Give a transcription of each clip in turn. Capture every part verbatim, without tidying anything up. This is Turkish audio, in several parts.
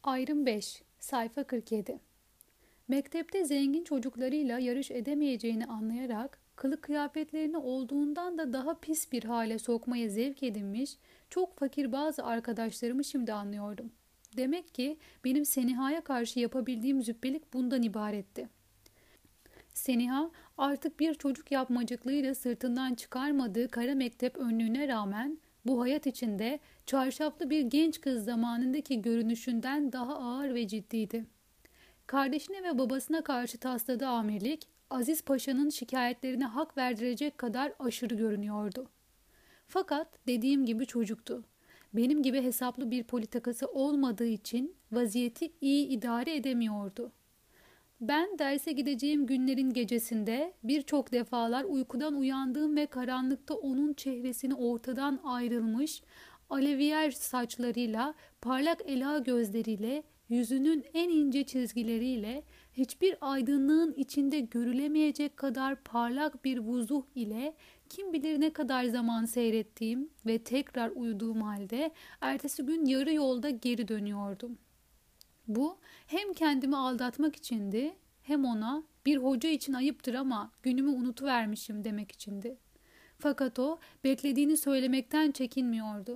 Ayrım beş, sayfa kırk yedi. Mektepte zengin çocuklarıyla yarış edemeyeceğini anlayarak kılık kıyafetlerini olduğundan da daha pis bir hale sokmaya zevk edinmiş çok fakir bazı arkadaşlarımı şimdi anlıyordum. Demek ki benim Seniha'ya karşı yapabildiğim züppelik bundan ibaretti. Seniha artık bir çocuk yapmacıklığıyla sırtından çıkarmadığı kara mektep önlüğüne rağmen bu hayat içinde çarşaflı bir genç kız zamanındaki görünüşünden daha ağır ve ciddiydi. Kardeşine ve babasına karşı tasladığı amirlik, Aziz Paşa'nın şikayetlerine hak verdirecek kadar aşırı görünüyordu. Fakat dediğim gibi çocuktu. Benim gibi hesaplı bir politikası olmadığı için vaziyeti iyi idare edemiyordu. Ben derse gideceğim günlerin gecesinde birçok defalar uykudan uyandığım ve karanlıkta onun çehresini ortadan ayrılmış, aleviyer saçlarıyla, parlak ela gözleriyle, yüzünün en ince çizgileriyle, hiçbir aydınlığın içinde görülemeyecek kadar parlak bir vuzuh ile kim bilir ne kadar zaman seyrettiğim ve tekrar uyuduğum halde ertesi gün yarı yolda geri dönüyordum. Bu hem kendimi aldatmak içindi hem ona bir hoca için ayıptır ama günümü unutuvermişim demek içindi. Fakat o beklediğini söylemekten çekinmiyordu.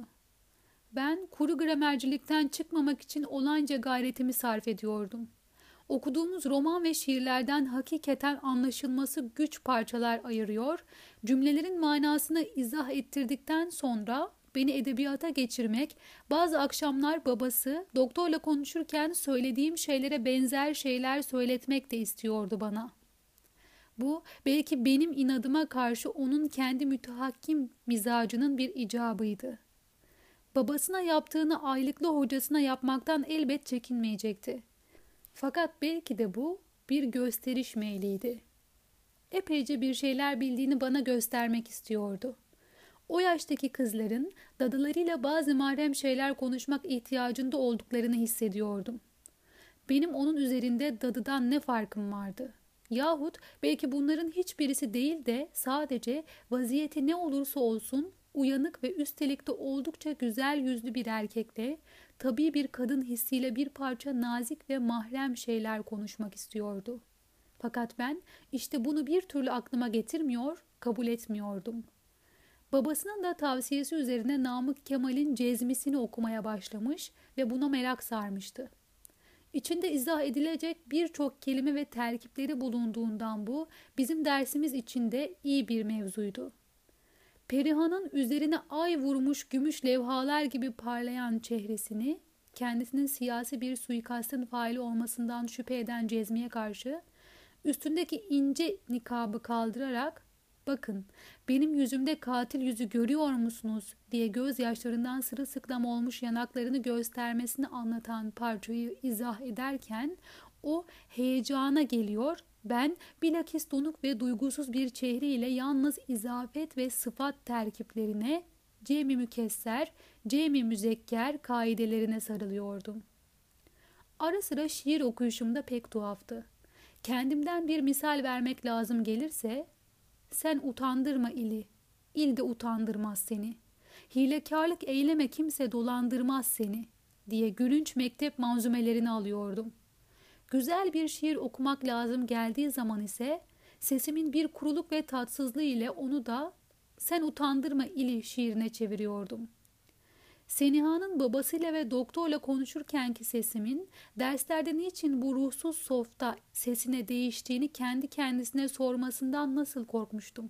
Ben kuru gramercilikten çıkmamak için olanca gayretimi sarf ediyordum. Okuduğumuz roman ve şiirlerden hakikaten anlaşılması güç parçalar ayırıyor, cümlelerin manasını izah ettirdikten sonra beni edebiyata geçirmek, bazı akşamlar babası doktorla konuşurken söylediğim şeylere benzer şeyler söyletmek de istiyordu bana. Bu belki benim inadıma karşı onun kendi mütehakkim mizacının bir icabıydı. Babasına yaptığını aylıklı hocasına yapmaktan elbet çekinmeyecekti. Fakat belki de bu bir gösteriş meyliydi. Epeyce bir şeyler bildiğini bana göstermek istiyordu. O yaştaki kızların dadılarıyla bazı mahrem şeyler konuşmak ihtiyacında olduklarını hissediyordum. Benim onun üzerinde dadıdan ne farkım vardı? Yahut belki bunların hiçbirisi değil de sadece vaziyeti ne olursa olsun uyanık ve üstelik de oldukça güzel yüzlü bir erkekle, tabii bir kadın hissiyle bir parça nazik ve mahrem şeyler konuşmak istiyordu. Fakat ben işte bunu bir türlü aklıma getirmiyor, kabul etmiyordum. Babasının da tavsiyesi üzerine Namık Kemal'in Cezmisini okumaya başlamış ve buna merak sarmıştı. İçinde izah edilecek birçok kelime ve terkipleri bulunduğundan bu bizim dersimiz içinde iyi bir mevzuydu. Perihan'ın üzerine ay vurmuş gümüş levhalar gibi parlayan çehresini, kendisinin siyasi bir suikastın faili olmasından şüphe eden Cezmi'ye karşı üstündeki ince nikabı kaldırarak "Bakın, benim yüzümde katil yüzü görüyor musunuz?" diye gözyaşlarından sırılsıklam olmuş yanaklarını göstermesini anlatan parçayı izah ederken o heyecana geliyor, ben bilakis donuk ve duygusuz bir çehreyle yalnız izafet ve sıfat terkiplerine, cem-i mükesser, cem-i müzekker kaidelerine sarılıyordum. Ara sıra şiir okuyuşumda pek tuhaftı. Kendimden bir misal vermek lazım gelirse, sen utandırma ili, il de utandırmaz seni. Hilekarlık eyleme kimse dolandırmaz seni diye gülünç mektep manzumelerini alıyordum. Güzel bir şiir okumak lazım geldiği zaman ise sesimin bir kuruluk ve tatsızlığı ile onu da sen utandırma ili şiirine çeviriyordum. Seniha'nın babasıyla ve doktorla konuşurkenki sesimin derslerde niçin bu ruhsuz softa sesine değiştiğini kendi kendisine sormasından nasıl korkmuştum.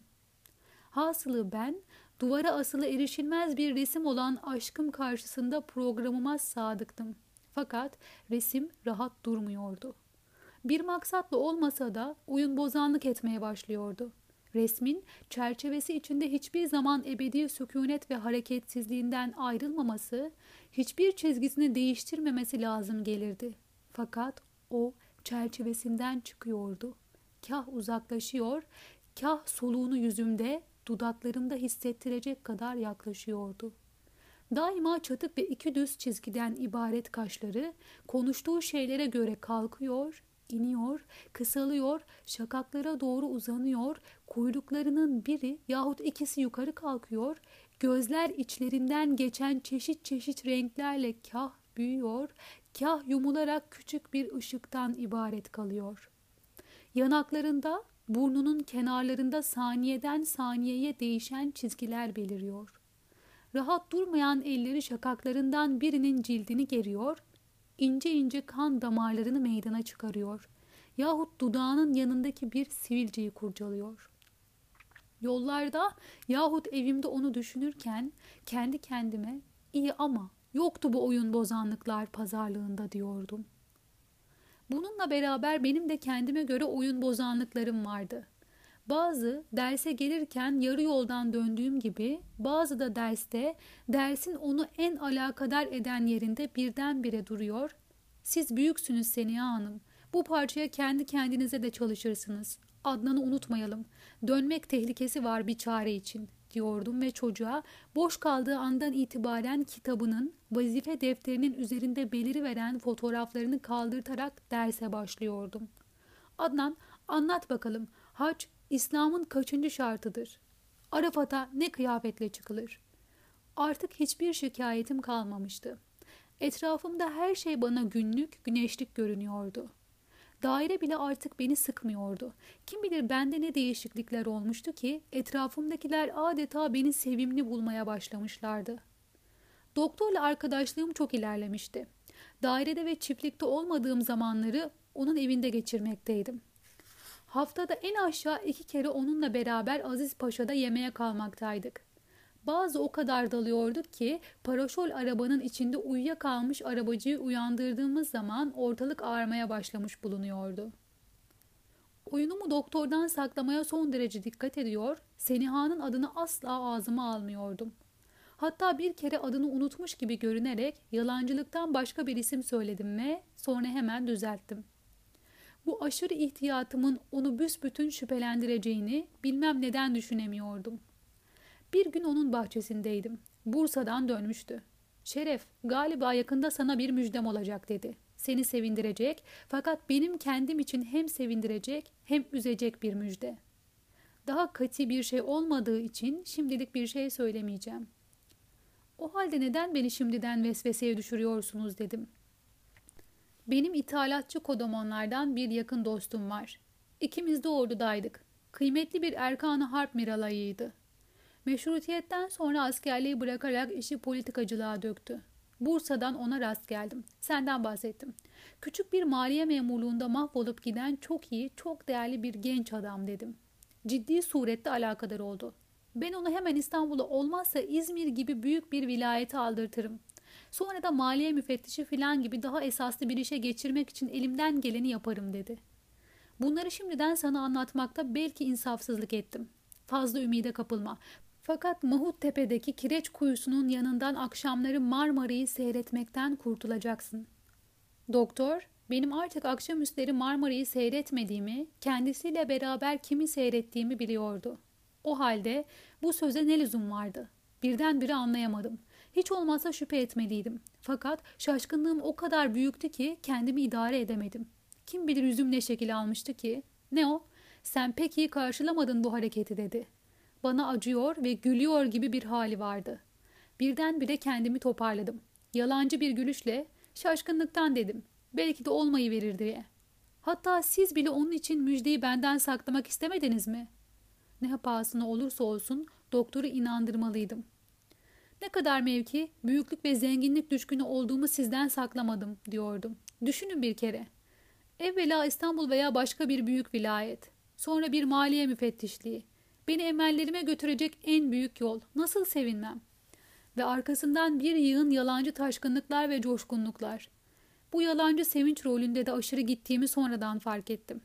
Hasılı ben duvara asılı erişilmez bir resim olan aşkım karşısında programıma sadıktım. Fakat resim rahat durmuyordu. Bir maksatla olmasa da oyun bozanlık etmeye başlıyordu. Resmin çerçevesi içinde hiçbir zaman ebedi sükunet ve hareketsizliğinden ayrılmaması, hiçbir çizgisini değiştirmemesi lazım gelirdi. Fakat o çerçevesinden çıkıyordu. Kah uzaklaşıyor, kah soluğunu yüzümde, dudaklarımda hissettirecek kadar yaklaşıyordu. Daima çatık ve iki düz çizgiden ibaret kaşları konuştuğu şeylere göre kalkıyor, iniyor, kısalıyor, şakaklara doğru uzanıyor, kuyruklarının biri yahut ikisi yukarı kalkıyor, gözler içlerinden geçen çeşit çeşit renklerle kah büyüyor, kah yumularak küçük bir ışıktan ibaret kalıyor. Yanaklarında, burnunun kenarlarında saniyeden saniyeye değişen çizgiler beliriyor. Rahat durmayan elleri şakaklarından birinin cildini geriyor, ince ince kan damarlarını meydana çıkarıyor. Yahut dudağının yanındaki bir sivilceyi kurcalıyor. Yollarda yahut evimde onu düşünürken kendi kendime iyi ama yoktu bu oyun bozanlıklar pazarlığında diyordum. Bununla beraber benim de kendime göre oyun bozanlıklarım vardı. Bazı derse gelirken yarı yoldan döndüğüm gibi, bazı da derste dersin onu en alakadar eden yerinde birdenbire duruyor. Siz büyüksünüz Seniha Hanım. Bu parçaya kendi kendinize de çalışırsınız. Adnan'ı unutmayalım. Dönmek tehlikesi var bir çare için diyordum ve çocuğa boş kaldığı andan itibaren kitabının, vazife defterinin üzerinde beliriveren fotoğraflarını kaldırtarak derse başlıyordum. Adnan, anlat bakalım, hac İslam'ın kaçıncı şartıdır? Arafat'a ne kıyafetle çıkılır? Artık hiçbir şikayetim kalmamıştı. Etrafımda her şey bana günlük, güneşlik görünüyordu. Daire bile artık beni sıkmıyordu. Kim bilir bende ne değişiklikler olmuştu ki etrafımdakiler adeta beni sevimli bulmaya başlamışlardı. Doktorla arkadaşlığım çok ilerlemişti. Dairede ve çiftlikte olmadığım zamanları onun evinde geçirmekteydim. Haftada en aşağı iki kere onunla beraber Aziz Paşa'da yemeğe kalmaktaydık. Bazı o kadar dalıyorduk ki paraşol arabanın içinde uyuyakalmış arabacıyı uyandırdığımız zaman ortalık ağarmaya başlamış bulunuyordu. Oyunumu doktordan saklamaya son derece dikkat ediyor, Seniha'nın adını asla ağzıma almıyordum. Hatta bir kere adını unutmuş gibi görünerek yalancılıktan başka bir isim söyledim ve sonra hemen düzelttim. Bu aşırı ihtiyatımın onu büsbütün şüphelendireceğini bilmem neden düşünemiyordum. Bir gün onun bahçesindeydim. Bursa'dan dönmüştü. "Şeref, galiba yakında sana bir müjdem olacak" dedi. "Seni sevindirecek, fakat benim kendim için hem sevindirecek hem üzecek bir müjde. Daha katı bir şey olmadığı için şimdilik bir şey söylemeyeceğim." "O halde neden beni şimdiden vesveseye düşürüyorsunuz?" dedim. "Benim ithalatçı kodomonlardan bir yakın dostum var. İkimiz de ordudaydık. Kıymetli bir Erkan-ı Harp miralayıydı. Meşrutiyetten sonra askerliği bırakarak işi politikacılığa döktü. Bursa'dan ona rast geldim. Senden bahsettim. Küçük bir maliye memurluğunda mahvolup giden çok iyi, çok değerli bir genç adam" dedim. Ciddi surette alakadar oldu. "Ben onu hemen İstanbul'a, olmazsa İzmir gibi büyük bir vilayete aldırtırım. Sonra da maliye müfettişi filan gibi daha esaslı bir işe geçirmek için elimden geleni yaparım" dedi. Bunları şimdiden sana anlatmakta belki insafsızlık ettim. Fazla ümide kapılma. Fakat Mahuttepe'deki kireç kuyusunun yanından akşamları Marmara'yı seyretmekten kurtulacaksın. Doktor, benim artık akşamüstleri Marmara'yı seyretmediğimi, kendisiyle beraber kimi seyrettiğimi biliyordu. O halde bu söze ne lüzum vardı? Birdenbire anlayamadım. Hiç olmazsa şüphe etmeliydim. Fakat şaşkınlığım o kadar büyüktü ki kendimi idare edemedim. Kim bilir yüzüm ne şekil almıştı ki? "Ne o? Sen pek iyi karşılamadın bu hareketi" dedi. Bana acıyor ve gülüyor gibi bir hali vardı. Birdenbire kendimi toparladım. Yalancı bir gülüşle "Şaşkınlıktan" dedim. "Belki de olmayı verir diye. Hatta siz bile onun için müjdeyi benden saklamak istemediniz mi?" Ne pahasına olursa olsun doktoru inandırmalıydım. "Ne kadar mevki, büyüklük ve zenginlik düşkünü olduğumu sizden saklamadım" diyordum. "Düşünün bir kere. Evvela İstanbul veya başka bir büyük vilayet. Sonra bir maliye müfettişliği. Beni emellerime götürecek en büyük yol. Nasıl sevinmem? Ve arkasından bir yığın yalancı taşkınlıklar ve coşkunluklar. Bu yalancı sevinç rolünde de aşırı gittiğimi sonradan fark ettim.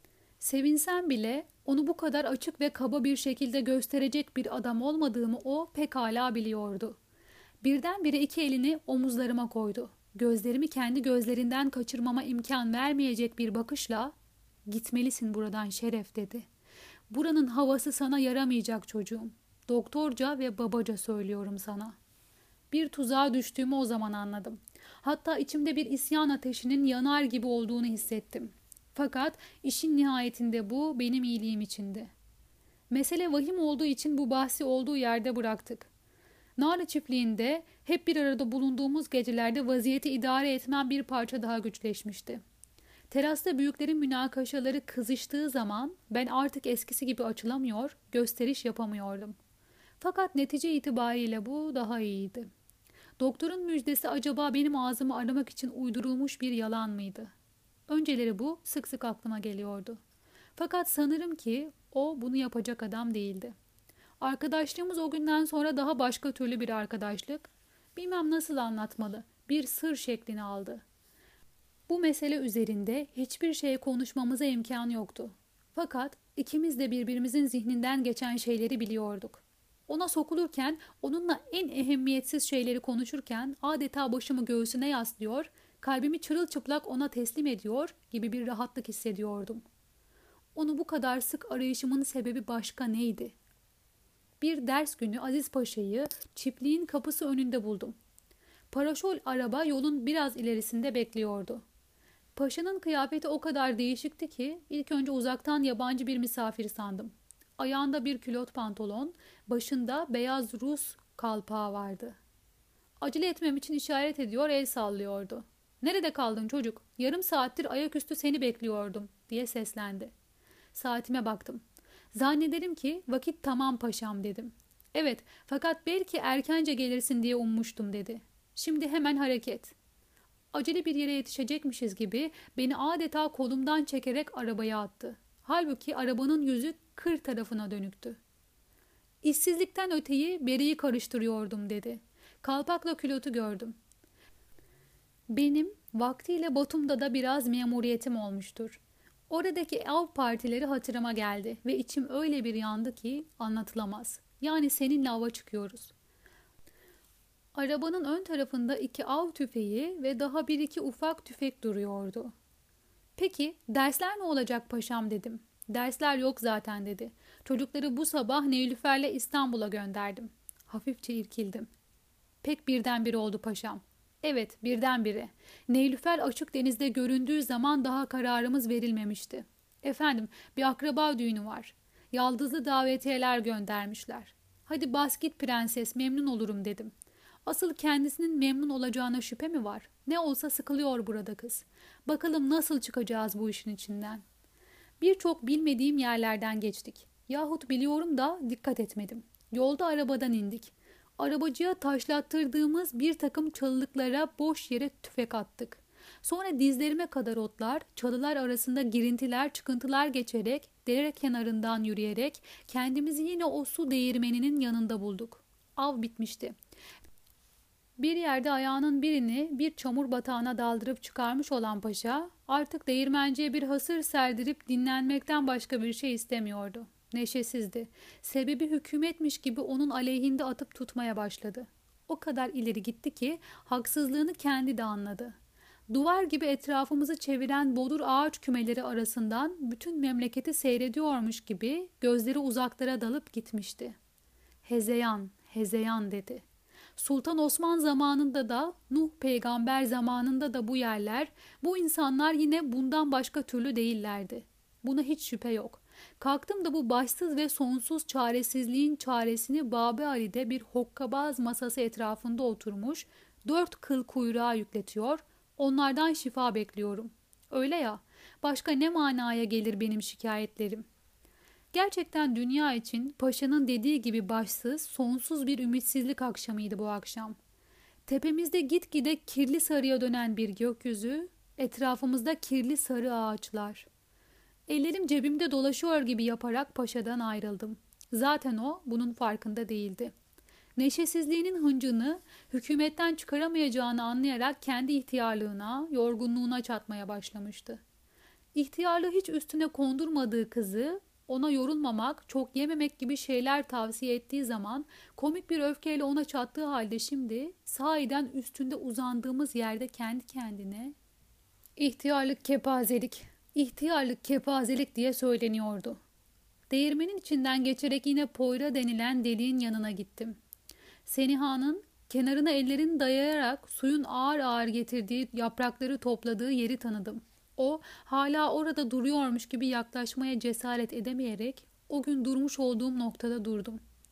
Sevinsem bile onu bu kadar açık ve kaba bir şekilde gösterecek bir adam olmadığımı o pekala biliyordu. Birdenbire iki elini omuzlarıma koydu. Gözlerimi kendi gözlerinden kaçırmama imkan vermeyecek bir bakışla "Gitmelisin buradan Şeref" dedi. "Buranın havası sana yaramayacak çocuğum. Doktorca ve babaca söylüyorum sana." Bir tuzağa düştüğümü o zaman anladım. Hatta içimde bir isyan ateşinin yanar gibi olduğunu hissettim. Fakat işin nihayetinde bu benim iyiliğim içindi. Mesele vahim olduğu için bu bahsi olduğu yerde bıraktık. Nara çiftliğinde hep bir arada bulunduğumuz gecelerde vaziyeti idare etmem bir parça daha güçleşmişti. Terasta büyüklerin münakaşaları kızıştığı zaman ben artık eskisi gibi açılamıyor, gösteriş yapamıyordum. Fakat netice itibariyle bu daha iyiydi. Doktorun müjdesi acaba benim ağzımı aramak için uydurulmuş bir yalan mıydı? Önceleri bu sık sık aklıma geliyordu. Fakat sanırım ki o bunu yapacak adam değildi. Arkadaşlığımız o günden sonra daha başka türlü bir arkadaşlık, bilmem nasıl anlatmalı, bir sır şeklini aldı. Bu mesele üzerinde hiçbir şey konuşmamıza imkan yoktu. Fakat ikimiz de birbirimizin zihninden geçen şeyleri biliyorduk. Ona sokulurken, onunla en ehemmiyetsiz şeyleri konuşurken adeta başımı göğsüne yaslıyor, kalbimi çırılçıplak ona teslim ediyor gibi bir rahatlık hissediyordum. Onu bu kadar sık arayışımın sebebi başka neydi? Bir ders günü Aziz Paşa'yı çiftliğin kapısı önünde buldum. Paraşol araba yolun biraz ilerisinde bekliyordu. Paşa'nın kıyafeti o kadar değişikti ki ilk önce uzaktan yabancı bir misafir sandım. Ayağında bir külot pantolon, başında beyaz Rus kalpağı vardı. Acele etmem için işaret ediyor, el sallıyordu. "Nerede kaldın çocuk? Yarım saattir ayaküstü seni bekliyordum," diye seslendi. Saatime baktım. "Zannederim ki vakit tamam paşam," dedim. "Evet, fakat belki erkence gelirsin diye ummuştum," dedi. "Şimdi hemen hareket." Acele bir yere yetişecekmişiz gibi beni adeta kolumdan çekerek arabaya attı. Halbuki arabanın yüzü kır tarafına dönüktü. "İşsizlikten öteyi beriyi karıştırıyordum," dedi. "Kalpakla külotu gördüm. Benim vaktiyle Batum'da da biraz memuriyetim olmuştur. Oradaki av partileri hatırıma geldi ve içim öyle bir yandı ki anlatılamaz. Yani seninle ava çıkıyoruz." Arabanın ön tarafında iki av tüfeği ve daha bir iki ufak tüfek duruyordu. "Peki dersler ne olacak paşam?" dedim. "Dersler yok zaten," dedi. "Çocukları bu sabah Neylüfer'le İstanbul'a gönderdim." Hafifçe irkildim. "Pek birdenbire oldu paşam." "Evet, birdenbire. Neylüfer açık denizde göründüğü zaman daha kararımız verilmemişti. Efendim, bir akraba düğünü var. Yaldızlı davetiyeler göndermişler. Hadi bas git prenses, memnun olurum," dedim. Asıl kendisinin memnun olacağına şüphe mi var? Ne olsa sıkılıyor burada kız. Bakalım nasıl çıkacağız bu işin içinden. Birçok bilmediğim yerlerden geçtik. Yahut biliyorum da dikkat etmedim. Yolda arabadan indik. Arabacıya taşlattırdığımız bir takım çalılıklara boş yere tüfek attık. Sonra dizlerime kadar otlar, çalılar arasında girintiler, çıkıntılar geçerek, dere kenarından yürüyerek kendimizi yine o su değirmeninin yanında bulduk. Av bitmişti. Bir yerde ayağının birini bir çamur batağına daldırıp çıkarmış olan paşa artık değirmenciye bir hasır serdirip dinlenmekten başka bir şey istemiyordu. Neşesizdi. Sebebi hükümetmiş gibi onun aleyhinde atıp tutmaya başladı. O kadar ileri gitti ki haksızlığını kendi de anladı. Duvar gibi etrafımızı çeviren bodur ağaç kümeleri arasından bütün memleketi seyrediyormuş gibi gözleri uzaklara dalıp gitmişti. "Hezeyan, hezeyan," dedi. Sultan Osman zamanında da, Nuh peygamber zamanında da bu yerler, bu insanlar yine bundan başka türlü değillerdi. Buna hiç şüphe yok. Kalktım da bu başsız ve sonsuz çaresizliğin çaresini Babi Ali'de bir hokkabaz masası etrafında oturmuş, dört kıl kuyruğa yükletiyor, onlardan şifa bekliyorum. Öyle ya, başka ne manaya gelir benim şikayetlerim? Gerçekten dünya için paşanın dediği gibi başsız, sonsuz bir ümitsizlik akşamıydı bu akşam. Tepemizde gitgide kirli sarıya dönen bir gökyüzü, etrafımızda kirli sarı ağaçlar. Ellerim cebimde dolaşıyor gibi yaparak paşadan ayrıldım. Zaten o bunun farkında değildi. Neşesizliğinin hıncını, hükümetten çıkaramayacağını anlayarak kendi ihtiyarlığına, yorgunluğuna çatmaya başlamıştı. İhtiyarlığı hiç üstüne kondurmadığı kızı, ona yorulmamak, çok yememek gibi şeyler tavsiye ettiği zaman komik bir öfkeyle ona çattığı halde şimdi sahiden üstünde uzandığımız yerde kendi kendine "İhtiyarlık kepazelik, ihtiyarlık kepazelik," diye söyleniyordu. Değirmenin içinden geçerek yine Poyra denilen deliğin yanına gittim. Seniha'nın kenarına ellerini dayayarak suyun ağır ağır getirdiği yaprakları topladığı yeri tanıdım. O hala orada duruyormuş gibi yaklaşmaya cesaret edemeyerek o gün durmuş olduğum noktada durdum.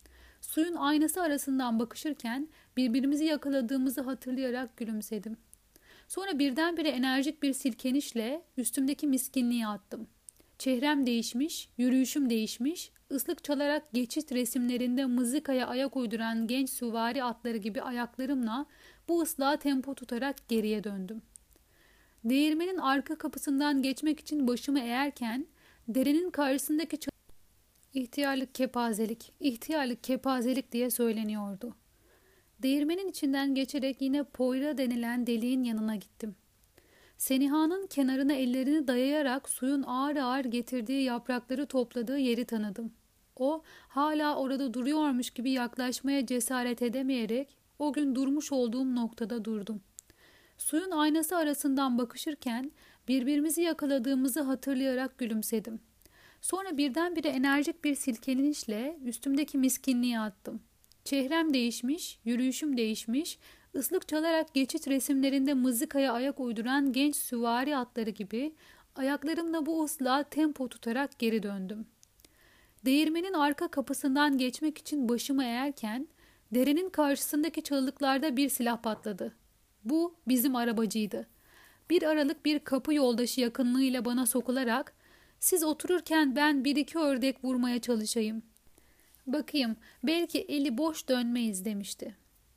Suyun aynası arasından bakışırken birbirimizi yakaladığımızı hatırlayarak gülümsedim. Sonra birdenbire enerjik bir silkenişle üstümdeki miskinliği attım. Çehrem değişmiş, yürüyüşüm değişmiş, ıslık çalarak geçit resimlerinde mızıkaya ayak uyduran genç süvari atları gibi ayaklarımla bu ıslığa tempo tutarak geriye döndüm. Değirmenin arka kapısından geçmek için başımı eğerken derenin karşısındaki ç- ihtiyarlık kepazelik, ihtiyarlık kepazelik diye söyleniyordu. Değirmenin içinden geçerek yine Poyra denilen deliğin yanına gittim. Seniha'nın kenarına ellerini dayayarak suyun ağır ağır getirdiği yaprakları topladığı yeri tanıdım. O hala orada duruyormuş gibi yaklaşmaya cesaret edemeyerek o gün durmuş olduğum noktada durdum. Suyun aynası arasından bakışırken birbirimizi yakaladığımızı hatırlayarak gülümsedim. Sonra birdenbire enerjik bir silkelinişle üstümdeki miskinliği attım. Çehrem değişmiş, yürüyüşüm değişmiş, ıslık çalarak geçit resimlerinde mızıkaya ayak uyduran genç süvari atları gibi ayaklarımla bu ıslığa tempo tutarak geri döndüm. Değirmenin arka kapısından geçmek için başımı eğerken derenin karşısındaki çalılıklarda bir silah patladı. Bu bizim arabacıydı. Bir aralık bir kapı yoldaşı yakınlığıyla bana sokularak "Siz otururken ben bir iki ördek vurmaya çalışayım. Bakayım, belki eli boş dönmeyiz" demişti.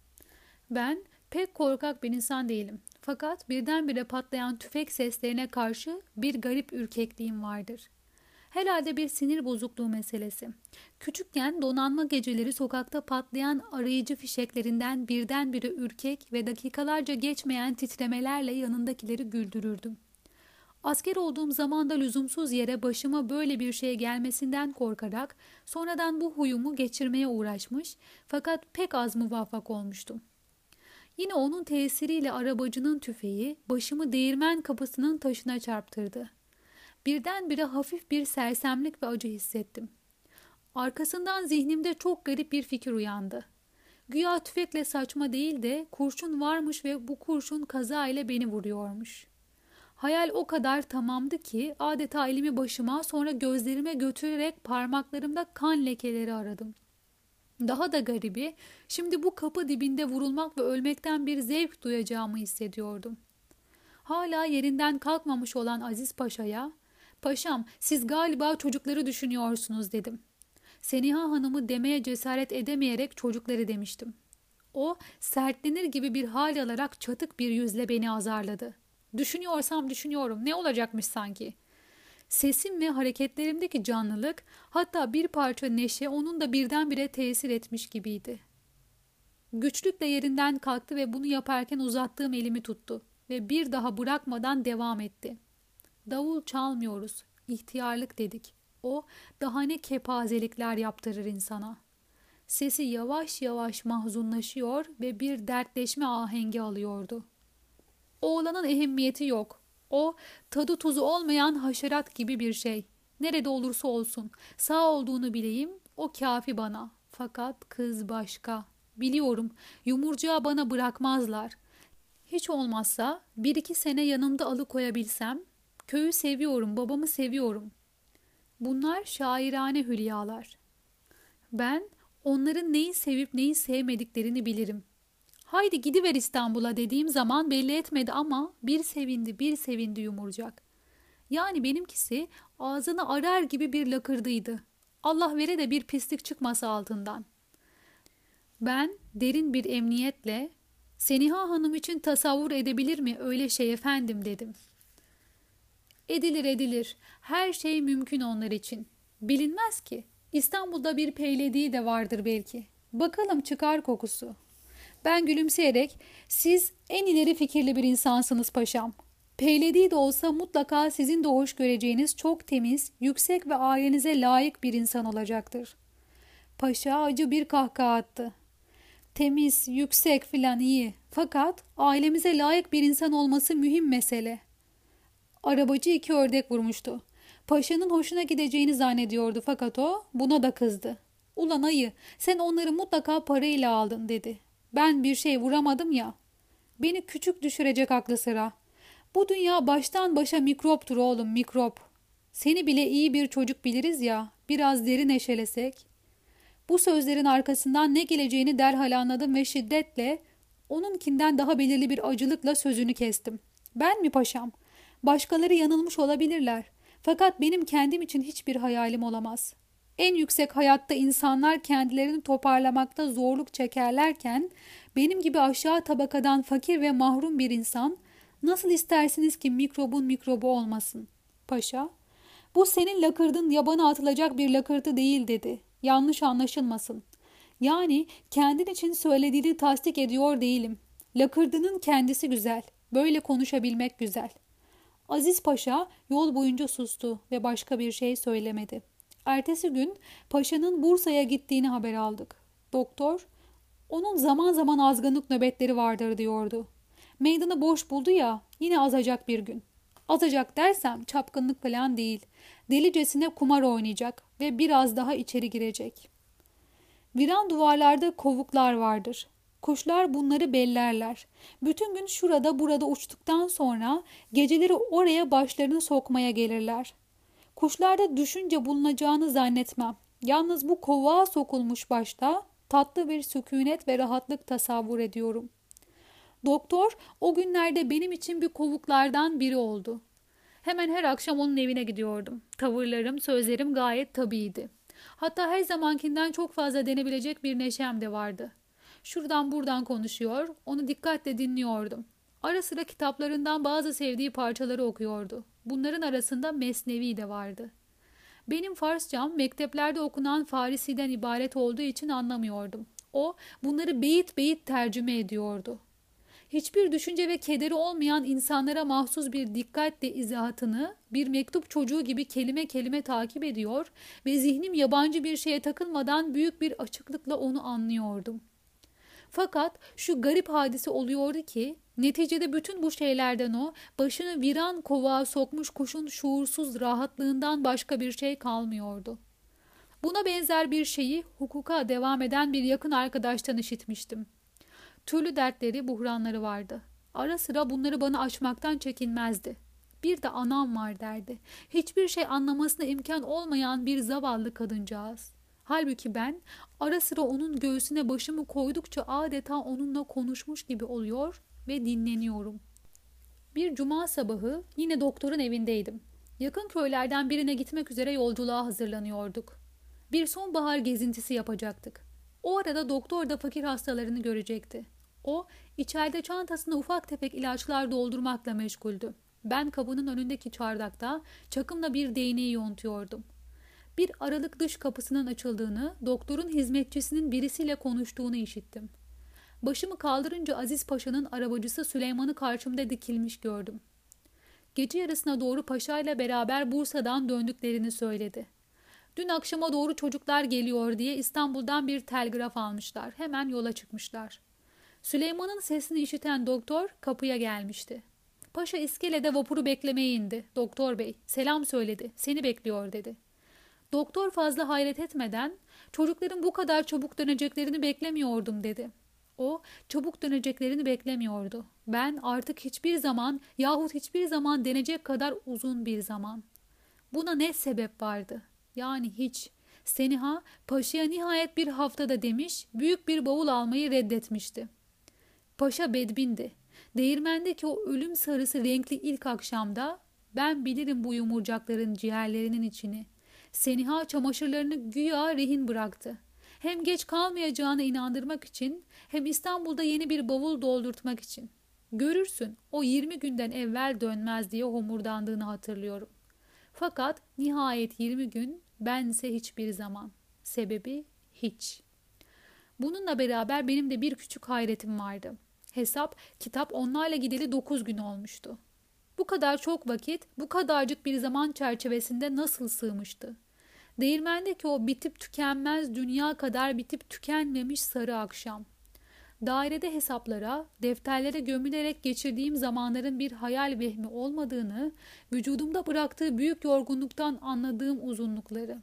Ben pek korkak bir insan değilim. Fakat birdenbire patlayan tüfek seslerine karşı bir garip ürkekliğim vardır. Herhalde bir sinir bozukluğu meselesi. Küçükken donanma geceleri sokakta patlayan arayıcı fişeklerinden birdenbire ürkek ve dakikalarca geçmeyen titremelerle yanındakileri güldürürdüm. Asker olduğum zaman da lüzumsuz yere başıma böyle bir şey gelmesinden korkarak sonradan bu huyumu geçirmeye uğraşmış fakat pek az muvaffak olmuştum. Yine onun tesiriyle arabacının tüfeği başımı değirmen kapısının taşına çarptırdı. Birdenbire hafif bir sersemlik ve acı hissettim. Arkasından zihnimde çok garip bir fikir uyandı. Güya tüfekle saçma değil de kurşun varmış ve bu kurşun kaza ile beni vuruyormuş. Hayal o kadar tamamdı ki adeta elimi başıma sonra gözlerime götürerek parmaklarımda kan lekeleri aradım. Daha da garibi, şimdi bu kapı dibinde vurulmak ve ölmekten bir zevk duyacağımı hissediyordum. Hala yerinden kalkmamış olan Aziz Paşa'ya, "Paşam, siz galiba çocukları düşünüyorsunuz" dedim. Seniha Hanım'ı demeye cesaret edemeyerek çocukları demiştim. O sertlenir gibi bir hal alarak çatık bir yüzle beni azarladı. "Düşünüyorsam düşünüyorum, ne olacakmış sanki?" Sesim ve hareketlerimdeki canlılık, hatta bir parça neşe onun da birdenbire tesir etmiş gibiydi. Güçlükle yerinden kalktı ve bunu yaparken uzattığım elimi tuttu ve bir daha bırakmadan devam etti. "Davul çalmıyoruz, ihtiyarlık dedik. O daha ne kepazelikler yaptırır insana." Sesi yavaş yavaş mahzunlaşıyor ve bir dertleşme ahengi alıyordu. "Oğlanın ehemmiyeti yok. O tadı tuzu olmayan haşerat gibi bir şey. Nerede olursa olsun sağ olduğunu bileyim, o kafi bana. Fakat kız başka. Biliyorum, yumurcağı bana bırakmazlar. Hiç olmazsa bir iki sene yanımda alıkoyabilsem, köyü seviyorum, babamı seviyorum." Bunlar şairane hülyalar. Ben onların neyi sevip neyi sevmediklerini bilirim. "Haydi gidiver İstanbul'a" dediğim zaman belli etmedi ama bir sevindi bir sevindi yumurcak. Yani benimkisi ağzını arar gibi bir lakırdıydı. Allah vere de bir pislik çıkmasa altından. Ben derin bir emniyetle "Seniha Hanım için tasavvur edebilir mi öyle şey efendim?" dedim. "Edilir edilir. Her şey mümkün onlar için. Bilinmez ki. İstanbul'da bir peylediği de vardır belki. Bakalım çıkar kokusu." Ben gülümseyerek "Siz en ileri fikirli bir insansınız paşam. Peylediği de olsa mutlaka sizin de hoş göreceğiniz çok temiz, yüksek ve ailenize layık bir insan olacaktır." Paşa acı bir kahkaha attı. "Temiz, yüksek filan iyi. Fakat ailemize layık bir insan olması mühim mesele." Arabacı iki ördek vurmuştu. Paşanın hoşuna gideceğini zannediyordu fakat o buna da kızdı. "Ulan ayı, sen onları mutlaka parayla aldın" dedi. "Ben bir şey vuramadım ya. Beni küçük düşürecek aklı sıra. Bu dünya baştan başa mikroptur oğlum, mikrop. Seni bile iyi bir çocuk biliriz ya, biraz derin eşelesek." Bu sözlerin arkasından ne geleceğini derhal anladım ve şiddetle, onunkinden daha belirli bir acılıkla sözünü kestim. Ben mi paşam? Başkaları yanılmış olabilirler. Fakat benim kendim için hiçbir hayalim olamaz. En yüksek hayatta insanlar kendilerini toparlamakta zorluk çekerlerken, benim gibi aşağı tabakadan fakir ve mahrum bir insan, nasıl istersiniz ki mikrobun mikrobu olmasın? Paşa, bu senin lakırdın yabana atılacak bir lakırtı değil dedi. Yanlış anlaşılmasın. Yani kendin için söylediğini tasdik ediyor değilim. Lakırdının kendisi güzel. Böyle konuşabilmek güzel. Aziz Paşa yol boyunca sustu ve başka bir şey söylemedi. Ertesi gün Paşa'nın Bursa'ya gittiğini haber aldık. Doktor, onun zaman zaman azgınlık nöbetleri vardır diyordu. Meydanı boş buldu ya, yine azacak bir gün. Azacak dersem çapkınlık falan değil. Delicesine kumar oynayacak ve biraz daha içeri girecek. Viran duvarlarda kovuklar vardır. Kuşlar bunları bellerler. Bütün gün şurada burada uçtuktan sonra geceleri oraya başlarını sokmaya gelirler. Kuşlarda düşünce bulunacağını zannetmem. Yalnız bu kovuğa sokulmuş başta tatlı bir sükunet ve rahatlık tasavvur ediyorum. Doktor o günlerde benim için bir kovuklardan biri oldu. Hemen her akşam onun evine gidiyordum. Tavırlarım, sözlerim gayet tabiiydi. Hatta her zamankinden çok fazla denebilecek bir neşem de vardı. Şuradan buradan konuşuyor, onu dikkatle dinliyordum. Ara sıra kitaplarından bazı sevdiği parçaları okuyordu. Bunların arasında Mesnevi de vardı. Benim Farsçam mekteplerde okunan Farisi'den ibaret olduğu için anlamıyordum. O bunları beyit beyit tercüme ediyordu. Hiçbir düşünce ve kederi olmayan insanlara mahsus bir dikkatle izahatını bir mektup çocuğu gibi kelime kelime takip ediyor ve zihnim yabancı bir şeye takılmadan büyük bir açıklıkla onu anlıyordum. Fakat şu garip hadise oluyordu ki neticede bütün bu şeylerden o başını viran kovağa sokmuş kuşun şuursuz rahatlığından başka bir şey kalmıyordu. Buna benzer bir şeyi hukuka devam eden bir yakın arkadaştan işitmiştim. Türlü dertleri, buhranları vardı. Ara sıra bunları bana açmaktan çekinmezdi. Bir de anam var derdi. Hiçbir şey anlamasına imkan olmayan bir zavallı kadıncağız. Halbuki ben ara sıra onun göğsüne başımı koydukça adeta onunla konuşmuş gibi oluyor ve dinleniyorum. Bir cuma sabahı yine doktorun evindeydim. Yakın köylerden birine gitmek üzere yolculuğa hazırlanıyorduk. Bir sonbahar gezintisi yapacaktık. O arada doktor da fakir hastalarını görecekti. O, içeride çantasına ufak tefek ilaçlar doldurmakla meşguldü. Ben kapının önündeki çardakta çakımla bir değneği yontuyordum. Bir aralık dış kapısının açıldığını, doktorun hizmetçisinin birisiyle konuştuğunu işittim. Başımı kaldırınca Aziz Paşa'nın arabacısı Süleyman'ı karşımda dikilmiş gördüm. Gece yarısına doğru Paşa ile beraber Bursa'dan döndüklerini söyledi. Dün akşama doğru çocuklar geliyor diye İstanbul'dan bir telgraf almışlar. Hemen yola çıkmışlar. Süleyman'ın sesini işiten doktor kapıya gelmişti. Paşa iskelede vapuru beklemeye indi. Doktor bey, selam söyledi. Seni bekliyor dedi. Doktor fazla hayret etmeden, çocukların bu kadar çabuk döneceklerini beklemiyordum dedi. O, çabuk döneceklerini beklemiyordu. Ben artık hiçbir zaman yahut hiçbir zaman denecek kadar uzun bir zaman. Buna ne sebep vardı? Yani hiç. Seniha, Paşa'ya nihayet bir haftada demiş, büyük bir bavul almayı reddetmişti. Paşa bedbindi. Değirmendeki o ölüm sarısı renkli ilk akşamda, ben bilirim bu yumurcakların ciğerlerinin içini. Seniha çamaşırlarını güya rehin bıraktı. Hem geç kalmayacağına inandırmak için, hem İstanbul'da yeni bir bavul doldurtmak için. Görürsün, o yirmi günden evvel dönmez diye homurdandığını hatırlıyorum. Fakat nihayet yirmi gün, bense hiçbir zaman. Sebebi hiç. Bununla beraber benim de bir küçük hayretim vardı. Hesap, kitap onlarla gideli dokuz gün olmuştu. Bu kadar çok vakit, bu kadarcık bir zaman çerçevesinde nasıl sığmıştı? Değirmendeki o bitip tükenmez dünya kadar bitip tükenmemiş sarı akşam. Dairede hesaplara, defterlere gömülerek geçirdiğim zamanların bir hayal vehmi olmadığını, vücudumda bıraktığı büyük yorgunluktan anladığım uzunlukları.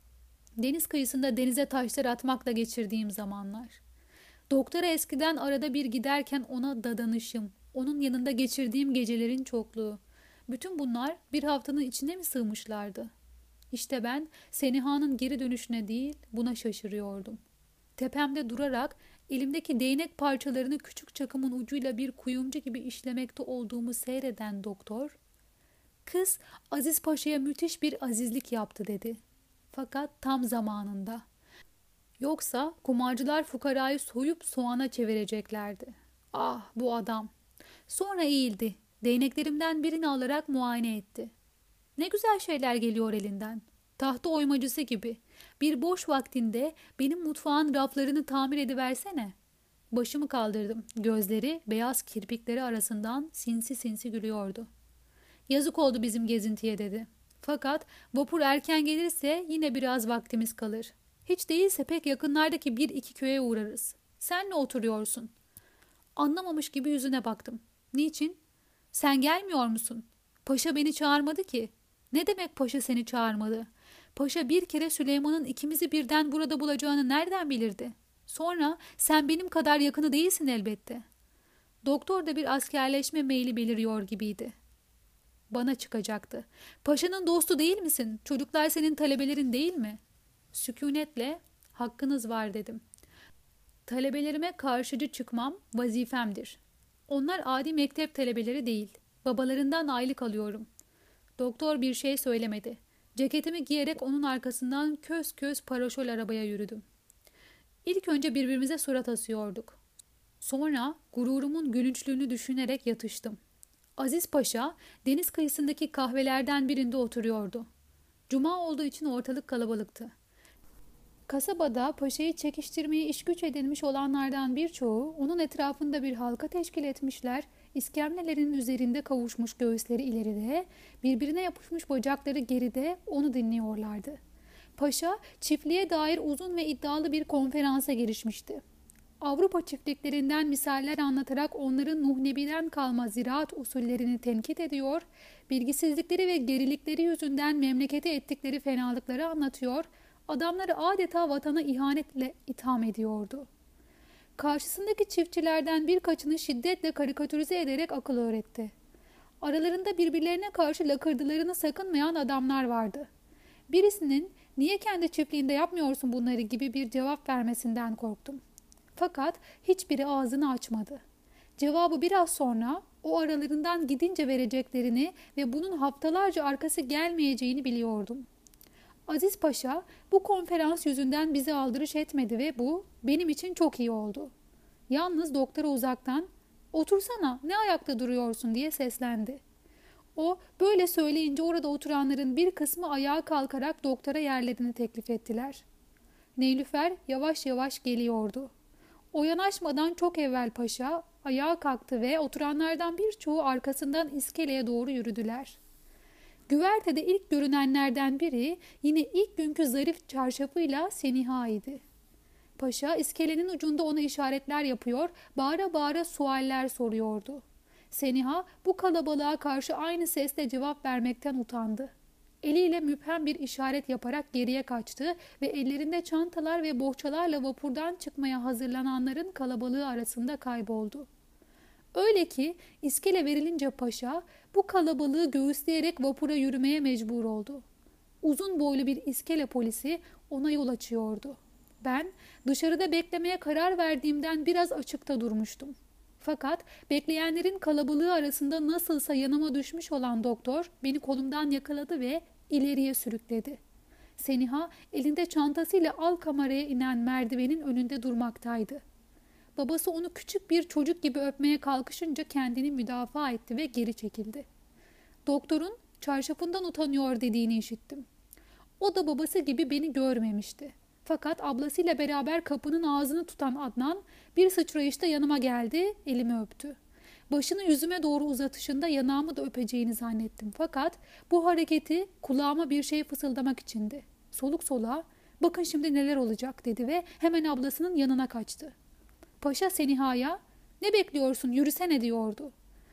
Deniz kıyısında denize taşlar atmakla geçirdiğim zamanlar. Doktora eskiden arada bir giderken ona dadanışım, onun yanında geçirdiğim gecelerin çokluğu. Bütün bunlar bir haftanın içine mi sığmışlardı? İşte ben Seniha'nın geri dönüşüne değil, buna şaşırıyordum. Tepemde durarak elimdeki değnek parçalarını küçük çakımın ucuyla bir kuyumcu gibi işlemekte olduğumu seyreden doktor, "Kız Aziz Paşa'ya müthiş bir azizlik yaptı," dedi. Fakat tam zamanında. Yoksa kumarcılar fukarayı soyup soğana çevireceklerdi. Ah, bu adam. Sonra eğildi. Değneklerimden birini alarak muayene etti. Ne güzel şeyler geliyor elinden. Tahta oymacısı gibi. Bir boş vaktinde benim mutfağın raflarını tamir ediversene. Başımı kaldırdım. Gözleri beyaz kirpikleri arasından sinsi sinsi gülüyordu. Yazık oldu bizim gezintiye, dedi. Fakat vapur erken gelirse yine biraz vaktimiz kalır. Hiç değilse pek yakınlardaki bir iki köye uğrarız. Sen ne oturuyorsun? Anlamamış gibi yüzüne baktım. Niçin? Sen gelmiyor musun? Paşa beni çağırmadı ki. Ne demek paşa seni çağırmadı? Paşa bir kere Süleyman'ın ikimizi birden burada bulacağını nereden bilirdi? Sonra sen benim kadar yakını değilsin elbette. Doktor da bir askerleşme meyli beliriyor gibiydi. Bana çıkacaktı. Paşanın dostu değil misin? Çocuklar senin talebelerin değil mi? Sükunetle hakkınız var, dedim. Talebelerime karşıcı çıkmam vazifemdir. Onlar adi mektep talebeleri değil. Babalarından aylık alıyorum. Doktor bir şey söylemedi. Ceketimi giyerek onun arkasından köz köz paraşol arabaya yürüdüm. İlk önce birbirimize surat asıyorduk. Sonra gururumun gülünçlüğünü düşünerek yatıştım. Aziz Paşa deniz kıyısındaki kahvelerden birinde oturuyordu. Cuma olduğu için ortalık kalabalıktı. Kasabada paşayı çekiştirmeye işgüç edilmiş olanlardan birçoğu onun etrafında bir halka teşkil etmişler, iskemlelerin üzerinde kavuşmuş göğüsleri ileride, birbirine yapışmış bacakları geride onu dinliyorlardı. Paşa çiftliğe dair uzun ve iddialı bir konferansa girişmişti. Avrupa çiftliklerinden misaller anlatarak onların Nuh Nebi'den kalma ziraat usullerini tenkit ediyor, bilgisizlikleri ve gerilikleri yüzünden memlekete ettikleri fenalıkları anlatıyor, adamları adeta vatana ihanetle itham ediyordu. Karşısındaki çiftçilerden birkaçını şiddetle karikatürize ederek akıl öğretti. Aralarında birbirlerine karşı lakırdılarını sakınmayan adamlar vardı. Birisinin "Niye kendi çiftliğinde yapmıyorsun bunları?" gibi bir cevap vermesinden korktum. Fakat hiçbiri ağzını açmadı. Cevabı biraz sonra o aralarından gidince vereceklerini ve bunun haftalarca arkası gelmeyeceğini biliyordum. Aziz Paşa bu konferans yüzünden bizi aldırış etmedi ve bu benim için çok iyi oldu. Yalnız doktora uzaktan "Otursana, ne ayakta duruyorsun?" diye seslendi. O böyle söyleyince orada oturanların bir kısmı ayağa kalkarak doktora yerlerini teklif ettiler. Neylüfer yavaş yavaş geliyordu. O yanaşmadan çok evvel paşa ayağa kalktı ve oturanlardan birçoğu arkasından iskeleye doğru yürüdüler. Güvertede ilk görünenlerden biri yine ilk günkü zarif çarşafıyla Seniha idi. Paşa iskelenin ucunda ona işaretler yapıyor, bağıra bağıra sualler soruyordu. Seniha bu kalabalığa karşı aynı sesle cevap vermekten utandı. Eliyle müphem bir işaret yaparak geriye kaçtı ve ellerinde çantalar ve bohçalarla vapurdan çıkmaya hazırlananların kalabalığı arasında kayboldu. Öyle ki iskele verilince paşa bu kalabalığı göğüsleyerek vapura yürümeye mecbur oldu. Uzun boylu bir iskele polisi ona yol açıyordu. Ben dışarıda beklemeye karar verdiğimden biraz açıkta durmuştum. Fakat bekleyenlerin kalabalığı arasında nasılsa yanıma düşmüş olan doktor beni kolumdan yakaladı ve ileriye sürükledi. Seniha elinde çantasıyla alt kameraya inen merdivenin önünde durmaktaydı. Babası onu küçük bir çocuk gibi öpmeye kalkışınca kendini müdafaa etti ve geri çekildi. Doktorun çarşafından utanıyor dediğini işittim. O da babası gibi beni görmemişti. Fakat ablasıyla beraber kapının ağzını tutan Adnan bir sıçrayışta yanıma geldi, elimi öptü. Başını yüzüme doğru uzatışında yanağımı da öpeceğini zannettim. Fakat bu hareketi kulağıma bir şey fısıldamak içindi. Soluk soluğa "Bakın şimdi neler olacak," dedi ve hemen ablasının yanına kaçtı. Paşa Seniha'ya "Ne bekliyorsun, yürüsene," diyordu.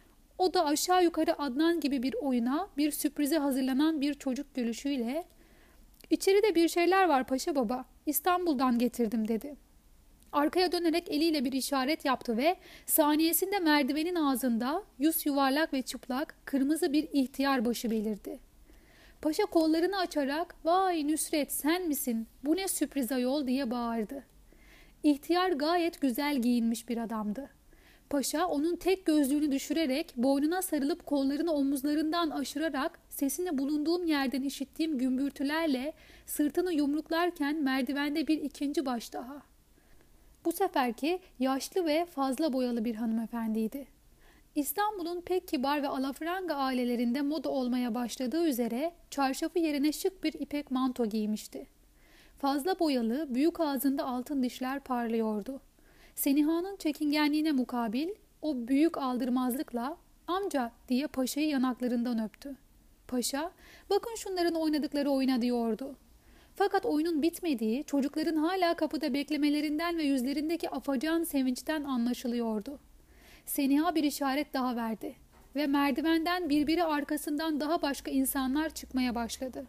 O da aşağı yukarı Adnan gibi bir oyuna, bir sürprize hazırlanan bir çocuk gülüşüyle "İçeride bir şeyler var paşa baba, İstanbul'dan getirdim," dedi. Arkaya dönerek eliyle bir işaret yaptı ve saniyesinde merdivenin ağzında yüz yuvarlak ve çıplak kırmızı bir ihtiyar başı belirdi. Paşa kollarını açarak "Vay Nüsret, sen misin? Bu ne sürpriz ayol?" diye bağırdı. İhtiyar gayet güzel giyinmiş bir adamdı. Paşa onun tek gözlüğünü düşürerek boynuna sarılıp kollarını omuzlarından aşırarak sesini bulunduğum yerden işittiğim gümbürtülerle sırtını yumruklarken merdivende bir ikinci baş daha. Bu seferki yaşlı ve fazla boyalı bir hanımefendiydi. İstanbul'un pek kibar ve alafranga ailelerinde moda olmaya başladığı üzere çarşafı yerine şık bir ipek manto giymişti. Fazla boyalı, büyük ağzında altın dişler parlıyordu. Seniha'nın çekingenliğine mukabil o büyük aldırmazlıkla "Amca" diye paşayı yanaklarından öptü. Paşa, "Bakın şunların oynadıkları oyuna" diyordu. Fakat oyunun bitmediği, çocukların hala kapıda beklemelerinden ve yüzlerindeki afacan sevinçten anlaşılıyordu. Seniha bir işaret daha verdi ve merdivenden birbiri arkasından daha başka insanlar çıkmaya başladı.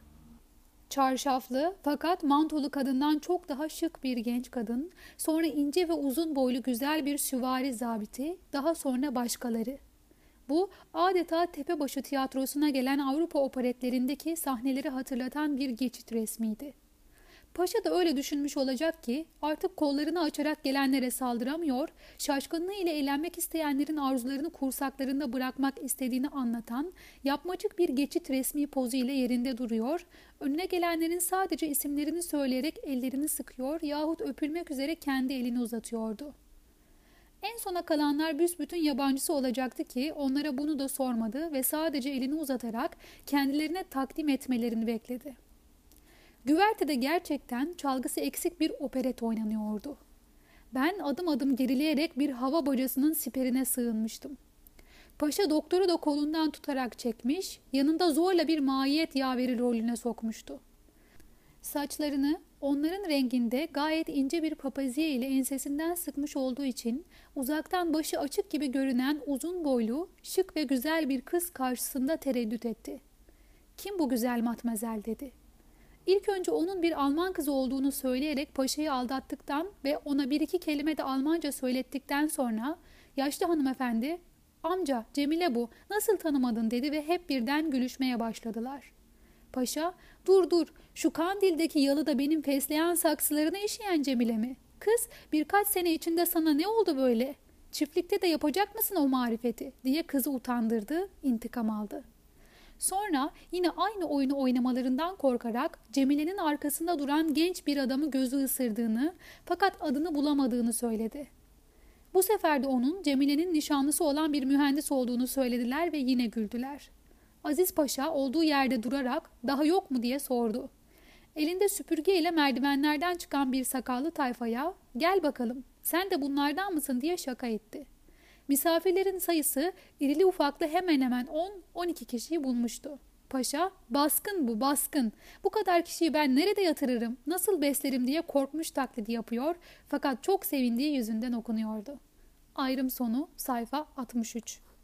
Çarşaflı fakat mantolu kadından çok daha şık bir genç kadın, sonra ince ve uzun boylu güzel bir süvari zabiti, daha sonra başkaları. Bu adeta Tepebaşı tiyatrosuna gelen Avrupa operetlerindeki sahneleri hatırlatan bir geçit resmiydi. Paşa da öyle düşünmüş olacak ki artık kollarını açarak gelenlere saldıramıyor, şaşkınlığı ile eğlenmek isteyenlerin arzularını kursaklarında bırakmak istediğini anlatan yapmacık bir geçit resmi pozu ile yerinde duruyor, önüne gelenlerin sadece isimlerini söyleyerek ellerini sıkıyor yahut öpülmek üzere kendi elini uzatıyordu. En sona kalanlar büsbütün yabancısı olacaktı ki onlara bunu da sormadı ve sadece elini uzatarak kendilerine takdim etmelerini bekledi. Güvertede gerçekten çalgısı eksik bir operet oynanıyordu. Ben adım adım gerileyerek bir hava bacasının siperine sığınmıştım. Paşa doktoru da kolundan tutarak çekmiş, yanında zorla bir mahiyet yaveri rolüne sokmuştu. Saçlarını onların renginde gayet ince bir papaziye ile ensesinden sıkmış olduğu için uzaktan başı açık gibi görünen uzun boylu, şık ve güzel bir kız karşısında tereddüt etti. "Kim bu güzel matmazel?" dedi. İlk önce onun bir Alman kızı olduğunu söyleyerek paşayı aldattıktan ve ona bir iki kelime de Almanca söylettikten sonra yaşlı hanımefendi "Amca, Cemile bu, nasıl tanımadın?" dedi ve hep birden gülüşmeye başladılar. Paşa "Dur dur, şu Kandil'deki yalıda benim fesleğen saksılarına işeyen Cemile mi? Kız, birkaç sene içinde sana ne oldu böyle? Çiftlikte de yapacak mısın o marifeti?" diye kızı utandırdı, intikam aldı. Sonra yine aynı oyunu oynamalarından korkarak Cemile'nin arkasında duran genç bir adamı gözü ısırdığını fakat adını bulamadığını söyledi. Bu sefer de onun Cemile'nin nişanlısı olan bir mühendis olduğunu söylediler ve yine güldüler. Aziz Paşa olduğu yerde durarak "Daha yok mu?" diye sordu. Elinde süpürge ile merdivenlerden çıkan bir sakallı tayfaya "Gel bakalım, sen de bunlardan mısın?" diye şaka etti. Misafirlerin sayısı irili ufaklı hemen hemen on on iki kişiyi bulmuştu. Paşa "Baskın bu, baskın. Bu kadar kişiyi ben nerede yatırırım, nasıl beslerim?" diye korkmuş taklidi yapıyor fakat çok sevindiği yüzünden okunuyordu. Ayrım sonu sayfa altmış üç.